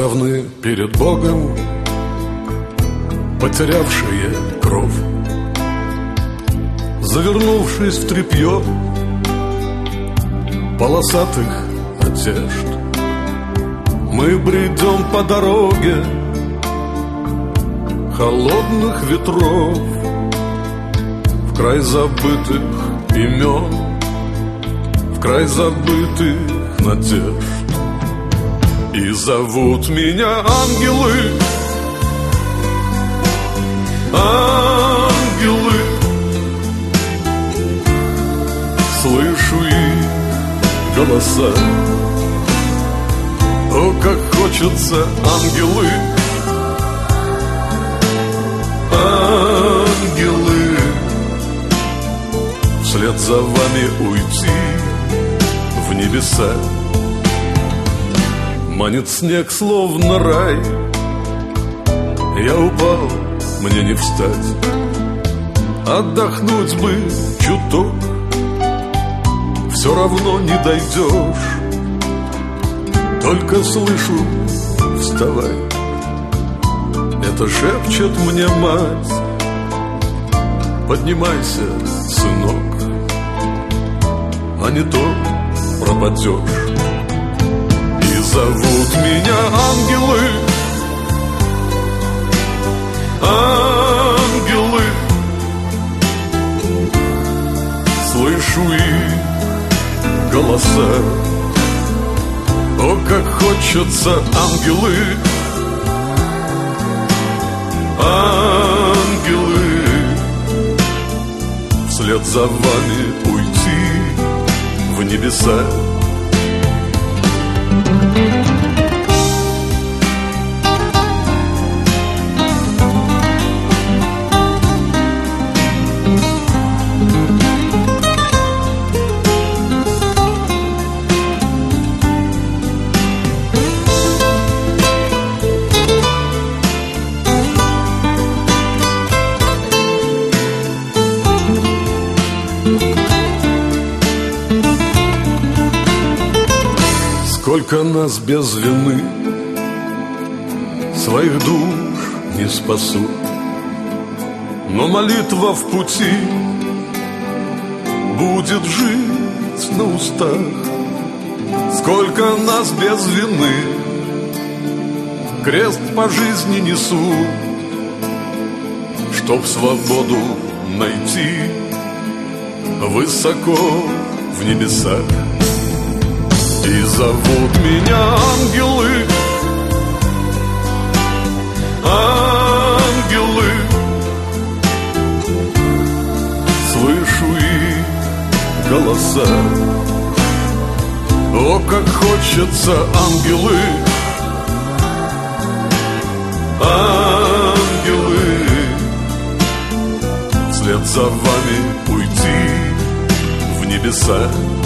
равны перед Богом, потерявшие кровь, завернувшись в тряпье полосатых одежд. Мы бредем по дороге холодных ветров в край забытых имен, в край забытых надежд. И зовут меня ангелы, ангелы. Слышу их голоса. О, как хочется, ангелы, ангелы, вслед за вами уйти в небеса. Манит снег, словно рай. Я упал, мне не встать. Отдохнуть бы чуток, все равно не дойдешь. Только слышу, вставай. Это шепчет мне мать. Поднимайся, сынок, а не то пропадешь. И зовут меня ангелы, ангелы. Слышу их голоса. О, как хочется, ангелы, ангелы, вслед за вами уйти в небеса. Сколько нас без вины своих душ не спасут, но молитва в пути будет жить на устах. Сколько нас без вины крест по жизни несут, чтоб свободу найти высоко в небесах. И зовут меня ангелы, ангелы. Слышу их голоса. О, как хочется, ангелы, ангелы, вслед за вами уйти в небеса.